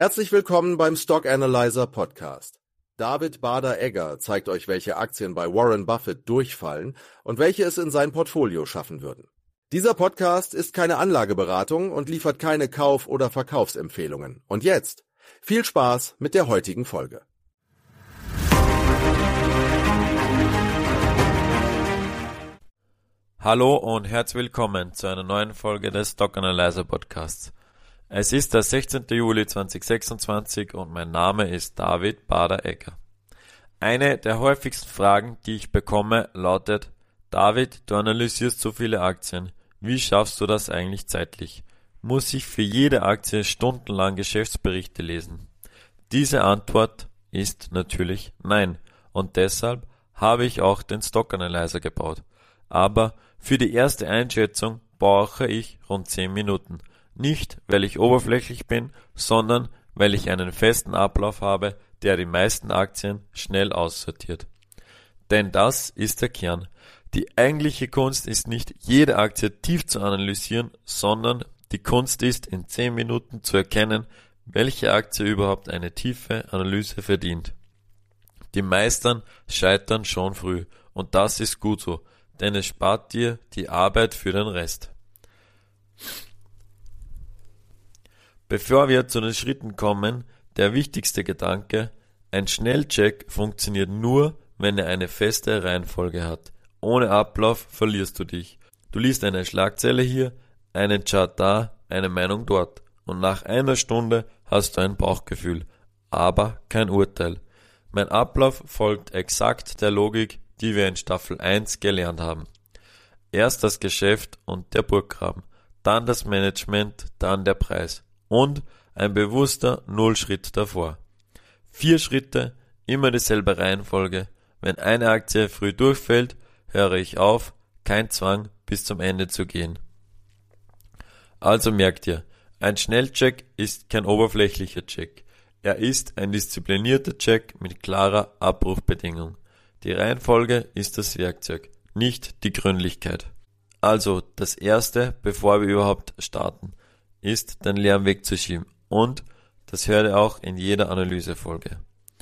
Herzlich willkommen beim Stock Analyzer Podcast. David Bader-Egger zeigt euch, welche Aktien bei Warren Buffett durchfallen und welche es in sein Portfolio schaffen würden. Dieser Podcast ist keine Anlageberatung und liefert keine Kauf- oder Verkaufsempfehlungen. Und jetzt viel Spaß mit der heutigen Folge. Hallo und herzlich willkommen zu einer neuen Folge des Stock Analyzer Podcasts. Es ist der 16. Juli 2026 und mein Name ist David Bader-Egger. Eine der häufigsten Fragen, die ich bekomme, lautet: David, du analysierst so viele Aktien. Wie schaffst du das eigentlich zeitlich? Muss ich für jede Aktie stundenlang Geschäftsberichte lesen? Diese Antwort ist natürlich nein und deshalb habe ich auch den Stock Analyzer gebaut. Aber für die erste Einschätzung brauche ich rund 10 Minuten. Nicht, weil ich oberflächlich bin, sondern weil ich einen festen Ablauf habe, der die meisten Aktien schnell aussortiert. Denn das ist der Kern. Die eigentliche Kunst ist nicht, jede Aktie tief zu analysieren, sondern die Kunst ist, in 10 Minuten zu erkennen, welche Aktie überhaupt eine tiefe Analyse verdient. Die meisten scheitern schon früh und das ist gut so, denn es spart dir die Arbeit für den Rest. Bevor wir zu den Schritten kommen, der wichtigste Gedanke: Ein Schnellcheck funktioniert nur, wenn er eine feste Reihenfolge hat. Ohne Ablauf verlierst du dich. Du liest eine Schlagzeile hier, einen Chart da, eine Meinung dort und nach einer Stunde hast du ein Bauchgefühl, aber kein Urteil. Mein Ablauf folgt exakt der Logik, die wir in Staffel 1 gelernt haben. Erst das Geschäft und der Burggraben, dann das Management, dann der Preis. Und ein bewusster Nullschritt davor. 4 Schritte, immer dieselbe Reihenfolge. Wenn eine Aktie früh durchfällt, höre ich auf, kein Zwang, bis zum Ende zu gehen. Also merkt ihr, ein Schnellcheck ist kein oberflächlicher Check. Er ist ein disziplinierter Check mit klarer Abrufbedingung. Die Reihenfolge ist das Werkzeug, nicht die Gründlichkeit. Also das Erste, bevor wir überhaupt starten, ist, den Lärm wegzuschieben, und das hört ihr auch in jeder Analysefolge.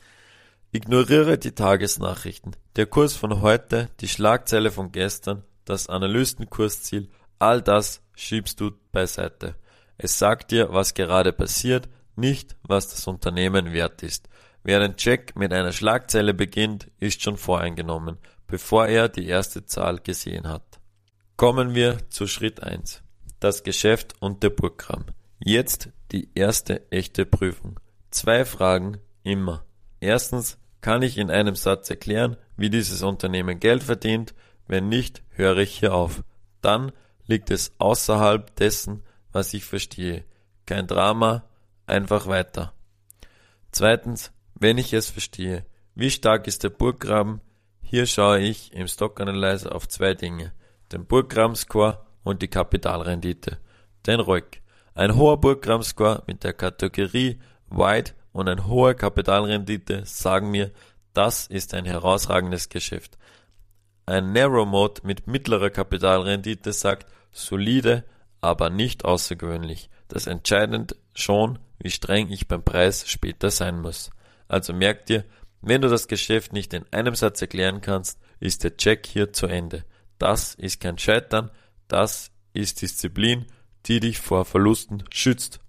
Ignoriere die Tagesnachrichten, der Kurs von heute, die Schlagzeile von gestern, das Analystenkursziel, all das schiebst du beiseite. Es sagt dir, was gerade passiert, nicht, was das Unternehmen wert ist. Wer den Check mit einer Schlagzeile beginnt, ist schon voreingenommen, bevor er die erste Zahl gesehen hat. Kommen wir zu Schritt 1. Das Geschäft und der Burggraben. Jetzt die erste echte Prüfung. 2 Fragen immer. Erstens, kann ich in einem Satz erklären, wie dieses Unternehmen Geld verdient? Wenn nicht, höre ich hier auf. Dann liegt es außerhalb dessen, was ich verstehe. Kein Drama, einfach weiter. Zweitens, wenn ich es verstehe, wie stark ist der Burggraben? Hier schaue ich im Stock Analyzer auf 2 Dinge. Den Burggraben-Score und die Kapitalrendite. Den ROIC. Ein hoher Burggraben-Score mit der Kategorie Wide und eine hohe Kapitalrendite sagen mir, das ist ein herausragendes Geschäft. Ein Narrow Mode mit mittlerer Kapitalrendite sagt solide, aber nicht außergewöhnlich. Das entscheidend schon, wie streng ich beim Preis später sein muss. Also merkt ihr, wenn du das Geschäft nicht in einem Satz erklären kannst, ist der Check hier zu Ende. Das ist kein Scheitern, das ist Disziplin, die dich vor Verlusten schützt.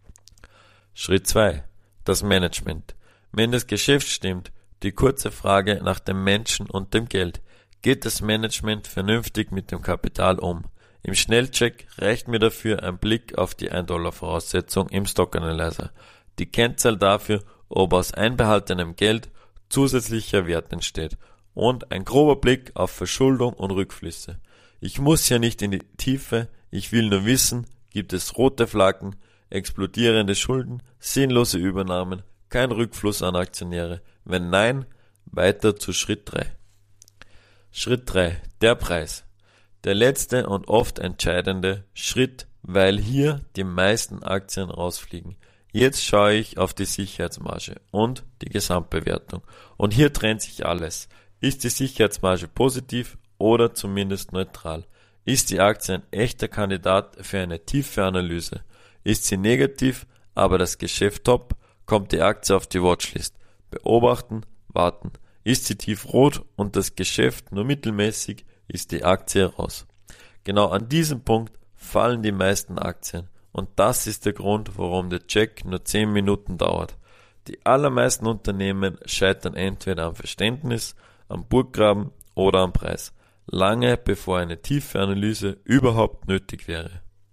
Schritt 2. Das Management. Wenn das Geschäft stimmt, die kurze Frage nach dem Menschen und dem Geld. Geht das Management vernünftig mit dem Kapital um? Im Schnellcheck reicht mir dafür ein Blick auf die $1 im Stock Analyzer. Die Kennzahl dafür, ob aus einbehaltenem Geld zusätzlicher Wert entsteht, und ein grober Blick auf Verschuldung und Rückflüsse. Ich muss ja nicht in die Tiefe, ich will nur wissen, gibt es rote Flaggen, explodierende Schulden, sinnlose Übernahmen, kein Rückfluss an Aktionäre. Wenn nein, weiter zu Schritt 3. Schritt 3. Der Preis. Der letzte und oft entscheidende Schritt, weil hier die meisten Aktien rausfliegen. Jetzt schaue ich auf die Sicherheitsmarge und die Gesamtbewertung. Und hier trennt sich alles. Ist die Sicherheitsmarge positiv oder zumindest neutral? Ist die Aktie ein echter Kandidat für eine tiefe Analyse? Ist sie negativ, aber das Geschäft top, kommt die Aktie auf die Watchlist. Beobachten, warten. Ist sie tiefrot und das Geschäft nur mittelmäßig, ist die Aktie raus. Genau an diesem Punkt fallen die meisten Aktien und das ist der Grund, warum der Check nur 10 Minuten dauert. Die allermeisten Unternehmen scheitern entweder am Verständnis, am Burggraben oder am Preis, lange bevor eine tiefe Analyse überhaupt nötig wäre.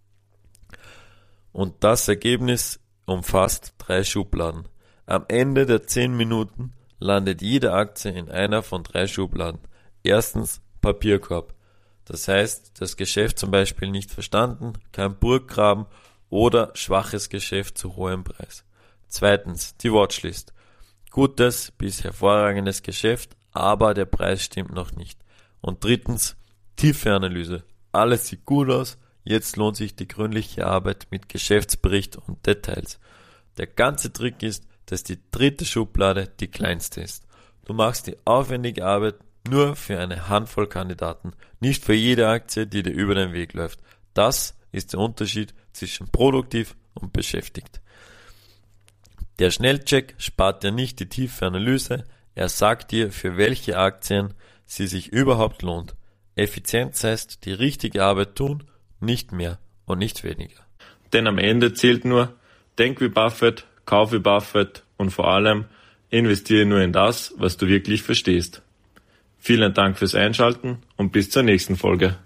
Und das Ergebnis umfasst 3 Schubladen. Am Ende der 10 Minuten landet jede Aktie in einer von 3 Schubladen. Erstens Papierkorb. Das heißt, das Geschäft zum Beispiel nicht verstanden, kein Burggraben oder schwaches Geschäft zu hohem Preis. Zweitens die Watchlist. Gutes bis hervorragendes Geschäft, aber der Preis stimmt noch nicht. Und drittens tiefe Analyse. Alles sieht gut aus, jetzt lohnt sich die gründliche Arbeit mit Geschäftsbericht und Details. Der ganze Trick ist, dass die dritte Schublade die kleinste ist. Du machst die aufwendige Arbeit nur für eine Handvoll Kandidaten, nicht für jede Aktie, die dir über den Weg läuft. Das ist der Unterschied zwischen produktiv und beschäftigt. Der Schnellcheck spart dir nicht die tiefe Analyse, er sagt dir, für welche Aktien sie sich überhaupt lohnt. Effizienz heißt, die richtige Arbeit tun, nicht mehr und nicht weniger. Denn am Ende zählt nur, denk wie Buffett, kauf wie Buffett und vor allem investiere nur in das, was du wirklich verstehst. Vielen Dank fürs Einschalten und bis zur nächsten Folge.